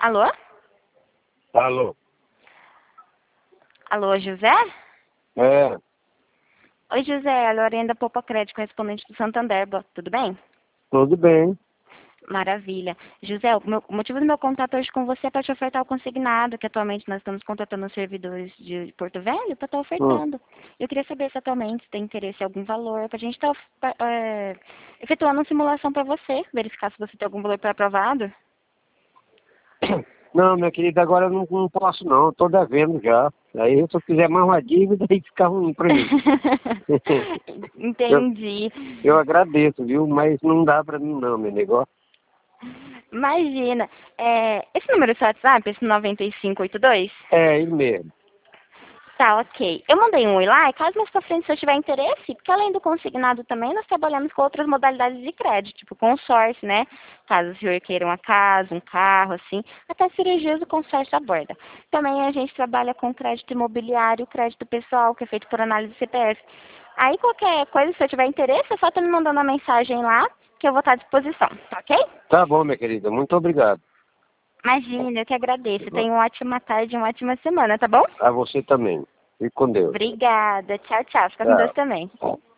Alô? Alô? Alô, José? É, Oi, José, a Lorena da Poupa Crédito, correspondente do Santander, tudo bem? tudo bem. Maravilha. José, o motivo do meu contato hoje com você é para te ofertar o consignado, que atualmente nós estamos contratando os servidores de Porto Velho para estar Hum. ofertando. Eu queria saber se atualmente tem interesse em algum valor, para a gente estar efetuando uma simulação para você, verificar se você tem algum valor pré-aprovado. Não, minha querida, agora eu não posso não, estou devendo já. Aí se eu fizer mais uma dívida, aí fica ruim para mim. eu, Entendi. eu agradeço, viu? Mas não dá para mim não, meu negócio. Imagina. Esse número é seu WhatsApp, esse 9582? É, ele mesmo. Tá, ok. Eu mandei um oi lá, e caso mais pra frente, se eu tiver interesse, porque além do consignado também, nós trabalhamos com outras modalidades de crédito, tipo consórcio, né? Caso o senhor queira uma casa, um carro, assim, até cirurgias o consórcio aborda. Também a gente trabalha com crédito imobiliário, crédito pessoal, que é feito por análise CPF. Aí qualquer coisa, se eu tiver interesse, é só estar me mandando uma mensagem lá, que eu vou estar à disposição, tá ok? Tá bom, minha querida, muito obrigado. Imagina, eu que agradeço. Tenha uma ótima tarde e uma ótima semana, tá bom? A você também. Fique com Deus. Obrigada. Tchau, tchau. Fica com Deus Tchau. também.